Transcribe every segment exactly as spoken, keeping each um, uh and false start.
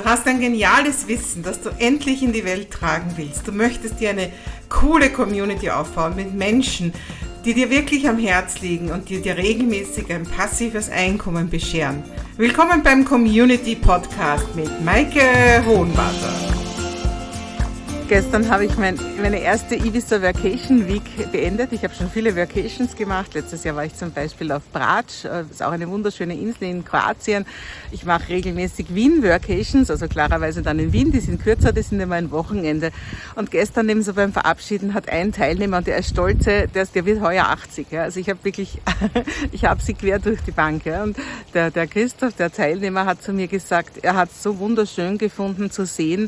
Du hast ein geniales Wissen, das du endlich in die Welt tragen willst. Du möchtest dir eine coole Community aufbauen mit Menschen, die dir wirklich am Herz liegen und die dir regelmäßig ein passives Einkommen bescheren. Willkommen beim Community Podcast mit Maike Hohenwarter. Gestern habe ich mein, meine erste Ibiza Vacation Week beendet. Ich habe schon viele Vacations gemacht. Letztes Jahr war ich zum Beispiel auf Brač, das ist auch eine wunderschöne Insel in Kroatien. Ich mache regelmäßig Wien Vacations, also klarerweise dann in Wien. Die sind kürzer, die sind immer ein Wochenende. Und gestern eben so beim Verabschieden hat ein Teilnehmer, und der ist stolze, der, der wird heuer achtzig. Ja. Also ich habe wirklich, ich habe sie quer durch die Bank. Ja. Und der, der Christoph, der Teilnehmer, hat zu mir gesagt, er hat es so wunderschön gefunden zu sehen,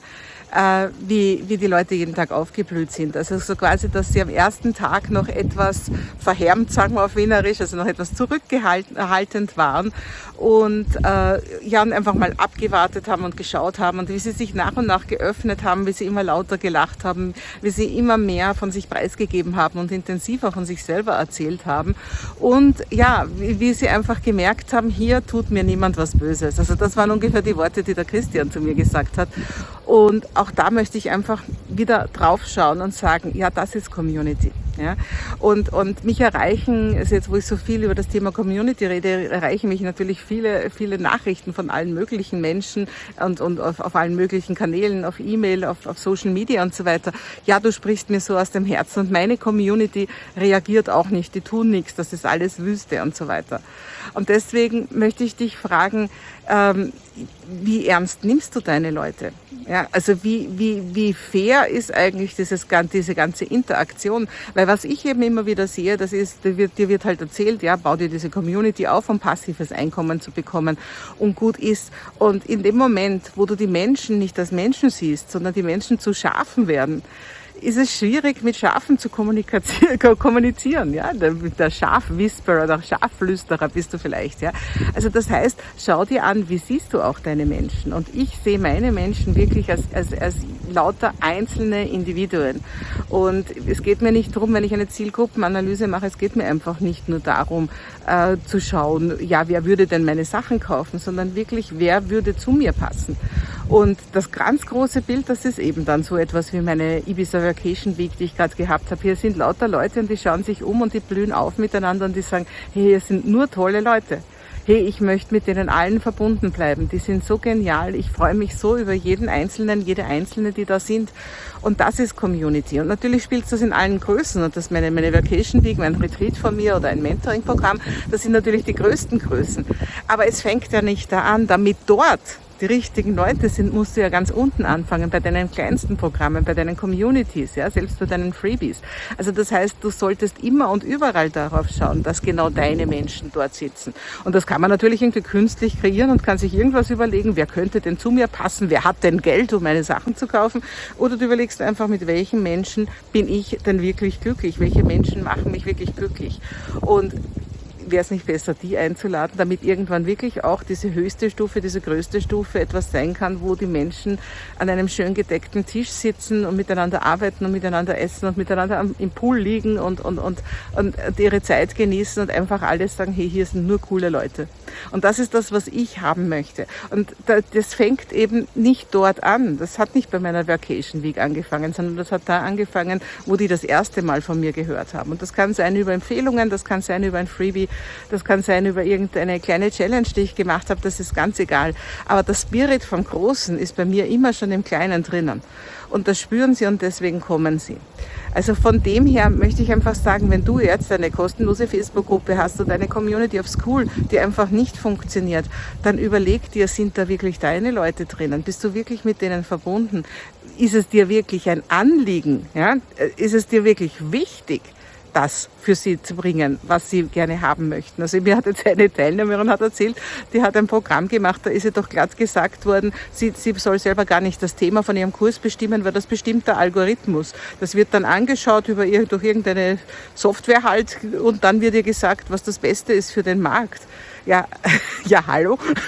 Wie, wie die Leute jeden Tag aufgeblüht sind. Also so quasi, dass sie am ersten Tag noch etwas verhärmt, sagen wir auf Wienerisch, also noch etwas zurückhaltend waren und äh, ja, und einfach mal abgewartet haben und geschaut haben und wie sie sich nach und nach geöffnet haben, wie sie immer lauter gelacht haben, wie sie immer mehr von sich preisgegeben haben und intensiver von sich selber erzählt haben und ja, wie, wie sie einfach gemerkt haben, hier tut mir niemand was Böses. Also das waren ungefähr die Worte, die der Christian zu mir gesagt hat. Und auch da möchte ich einfach wieder drauf schauen und sagen, ja, das ist Community. Ja? Und, und mich erreichen, also jetzt wo ich so viel über das Thema Community rede, erreichen mich natürlich viele, viele Nachrichten von allen möglichen Menschen und, und auf, auf allen möglichen Kanälen, auf E-Mail, auf, auf Social Media und so weiter. Ja, du sprichst mir so aus dem Herzen und meine Community reagiert auch nicht, die tun nichts, das ist alles Wüste und so weiter. Und deswegen möchte ich dich fragen, ähm, wie ernst nimmst du deine Leute? Ja, also wie, wie, wie fair ist eigentlich dieses, diese ganze Interaktion? Weil was ich eben immer wieder sehe, das ist, dir wird, dir wird halt erzählt, ja, bau dir diese Community auf, um passives Einkommen zu bekommen und gut ist. Und in dem Moment, wo du die Menschen nicht als Menschen siehst, sondern die Menschen zu Schafen werden, ist es schwierig, mit Schafen zu kommunizieren, ja, der, der Schafwhisperer oder Schaflüsterer bist du vielleicht, ja. Also das heißt, schau dir an, wie siehst du auch deine Menschen? Und ich sehe meine Menschen wirklich als, als, als lauter einzelne Individuen. Und es geht mir nicht darum, wenn ich eine Zielgruppenanalyse mache, es geht mir einfach nicht nur darum, äh, zu schauen, ja, wer würde denn meine Sachen kaufen, sondern wirklich, wer würde zu mir passen? Und das ganz große Bild, das ist eben dann so etwas wie meine Ibiza Vacation Week, die ich gerade gehabt habe. Hier sind lauter Leute und die schauen sich um und die blühen auf miteinander und die sagen, hey, hier sind nur tolle Leute. Hey, ich möchte mit denen allen verbunden bleiben. Die sind so genial. Ich freue mich so über jeden Einzelnen, jede Einzelne, die da sind. Und das ist Community. Und natürlich spielt das in allen Größen. Und das meine, meine Vacation Week, mein Retreat von mir oder ein Mentoring-Programm, das sind natürlich die größten Größen. Aber es fängt ja nicht da an, damit dort die richtigen Leute sind, musst du ja ganz unten anfangen, bei deinen kleinsten Programmen, bei deinen Communities, ja, selbst bei deinen Freebies. Also das heißt, du solltest immer und überall darauf schauen, dass genau deine Menschen dort sitzen. Und das kann man natürlich irgendwie künstlich kreieren und kann sich irgendwas überlegen, wer könnte denn zu mir passen, wer hat denn Geld, um meine Sachen zu kaufen. Oder du überlegst einfach, mit welchen Menschen bin ich denn wirklich glücklich, welche Menschen machen mich wirklich glücklich. Und wäre es nicht besser, die einzuladen, damit irgendwann wirklich auch diese höchste Stufe, diese größte Stufe etwas sein kann, wo die Menschen an einem schön gedeckten Tisch sitzen und miteinander arbeiten und miteinander essen und miteinander im Pool liegen und, und, und, und ihre Zeit genießen und einfach alles sagen, hey, hier sind nur coole Leute. Und das ist das, was ich haben möchte. Und das fängt eben nicht dort an. Das hat nicht bei meiner Vacation Week angefangen, sondern das hat da angefangen, wo die das erste Mal von mir gehört haben. Und das kann sein über Empfehlungen, das kann sein über ein Freebie, das kann sein über irgendeine kleine Challenge, die ich gemacht habe, das ist ganz egal. Aber der Spirit vom Großen ist bei mir immer schon im Kleinen drinnen. Und das spüren sie und deswegen kommen sie. Also von dem her möchte ich einfach sagen, wenn du jetzt eine kostenlose Facebook-Gruppe hast oder eine Community of School, die einfach nicht funktioniert, dann überleg dir, sind da wirklich deine Leute drinnen? Bist du wirklich mit denen verbunden? Ist es dir wirklich ein Anliegen? Ja? Ist es dir wirklich wichtig, das für sie zu bringen, was sie gerne haben möchten. Also mir hat jetzt eine Teilnehmerin hat erzählt, die hat ein Programm gemacht, da ist ihr doch glatt gesagt worden, sie, sie soll selber gar nicht das Thema von ihrem Kurs bestimmen, weil das bestimmt der Algorithmus. Das wird dann angeschaut über ihr, durch irgendeine Software halt und dann wird ihr gesagt, was das Beste ist für den Markt. Ja, ja, hallo.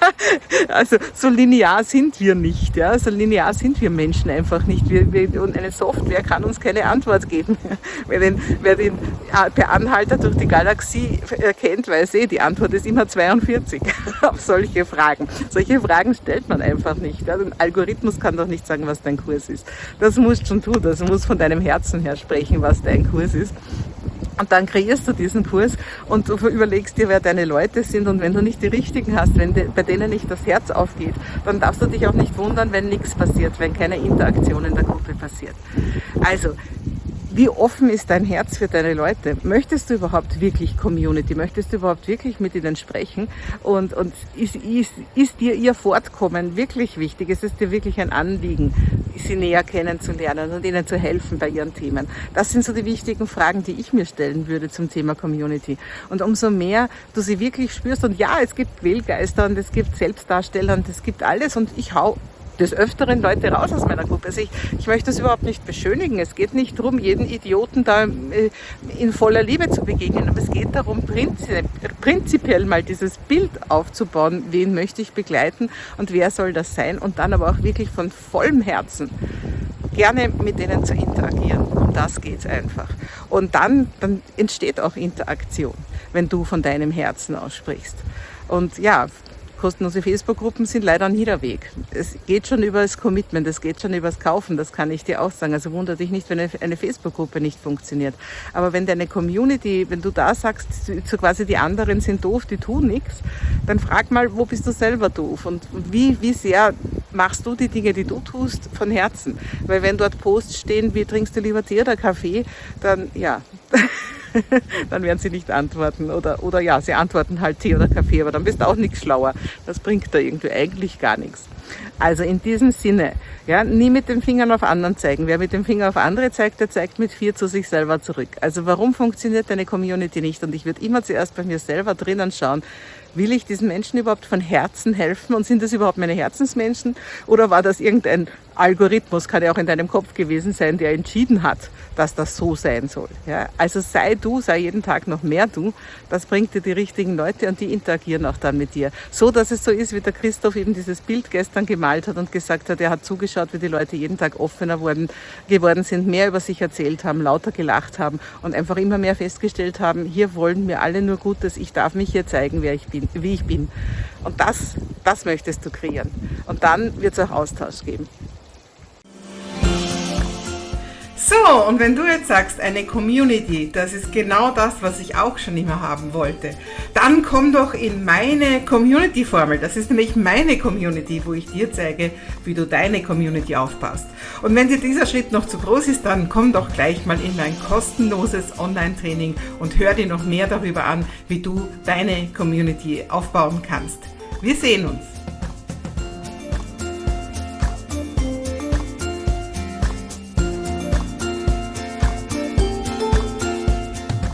Also so linear sind wir nicht, ja, so linear sind wir Menschen einfach nicht. Wir, wir, und eine Software kann uns keine Antwort geben. Wer den, wer den per Anhalter durch die Galaxie kennt, weiß eh, die Antwort ist immer zweiundvierzig auf solche Fragen. Solche Fragen stellt man einfach nicht. Ja. Ein Algorithmus kann doch nicht sagen, was dein Kurs ist. Das musst schon tun, das muss von deinem Herzen her sprechen, was dein Kurs ist. Und dann kreierst du diesen Kurs und du überlegst dir, wer deine Leute sind, und wenn du nicht die richtigen hast, wenn de, bei denen nicht das Herz aufgeht, dann darfst du dich auch nicht wundern, wenn nichts passiert, wenn keine Interaktion in der Gruppe passiert. Also, wie offen ist dein Herz für deine Leute? Möchtest du überhaupt wirklich Community? Möchtest du überhaupt wirklich mit ihnen sprechen? Und, und ist, ist, ist dir ihr Fortkommen wirklich wichtig? Ist es dir wirklich ein Anliegen, sie näher kennenzulernen und ihnen zu helfen bei ihren Themen? Das sind so die wichtigen Fragen, die ich mir stellen würde zum Thema Community. Und umso mehr du sie wirklich spürst, und ja, es gibt Quälgeister und es gibt Selbstdarsteller und es gibt alles, und ich hau des Öfteren Leute raus aus meiner Gruppe. Also ich, ich möchte das überhaupt nicht beschönigen. Es geht nicht darum, jeden Idioten da in voller Liebe zu begegnen, aber es geht darum, prinzip, prinzipiell mal dieses Bild aufzubauen, wen möchte ich begleiten und wer soll das sein, und dann aber auch wirklich von vollem Herzen gerne mit denen zu interagieren. Um das geht's einfach. Und dann, dann entsteht auch Interaktion, wenn du von deinem Herzen aussprichst. Und ja, kostenlose Facebook-Gruppen sind leider nie der Weg. Es geht schon über das Commitment, es geht schon über das Kaufen, das kann ich dir auch sagen. Also wundere dich nicht, wenn eine Facebook-Gruppe nicht funktioniert. Aber wenn deine Community, wenn du da sagst, so quasi die anderen sind doof, die tun nichts, dann frag mal, wo bist du selber doof, und wie, wie sehr machst du die Dinge, die du tust, von Herzen. Weil wenn dort Posts stehen, wie trinkst du lieber Tee oder Kaffee, dann ja... dann werden sie nicht antworten, oder, oder ja, sie antworten halt Tee oder Kaffee, aber dann bist du auch nichts schlauer. Das bringt da irgendwie eigentlich gar nichts. Also in diesem Sinne, ja, nie mit den Fingern auf anderen zeigen. Wer mit dem Finger auf andere zeigt, der zeigt mit vier zu sich selber zurück. Also warum funktioniert deine Community nicht? Und ich würde immer zuerst bei mir selber drinnen schauen, will ich diesen Menschen überhaupt von Herzen helfen, und sind das überhaupt meine Herzensmenschen, oder war das irgendein Algorithmus, kann ja auch in deinem Kopf gewesen sein, der entschieden hat, dass das so sein soll. Ja? Also sei du, sei jeden Tag noch mehr du, das bringt dir die richtigen Leute, und die interagieren auch dann mit dir. So, dass es so ist, wie der Christoph eben dieses Bild gestern gemalt hat und gesagt hat, er hat zugeschaut, wie die Leute jeden Tag offener worden, geworden sind, mehr über sich erzählt haben, lauter gelacht haben und einfach immer mehr festgestellt haben, hier wollen mir alle nur Gutes, ich darf mich hier zeigen, wer ich bin, wie ich bin. Und das, das möchtest du kreieren. Und dann wird es auch Austausch geben. So, und wenn du jetzt sagst, eine Community, das ist genau das, was ich auch schon immer haben wollte, dann komm doch in meine Community-Formel. Das ist nämlich meine Community, wo ich dir zeige, wie du deine Community aufbaust. Und wenn dir dieser Schritt noch zu groß ist, dann komm doch gleich mal in mein kostenloses Online-Training und hör dir noch mehr darüber an, wie du deine Community aufbauen kannst. Wir sehen uns.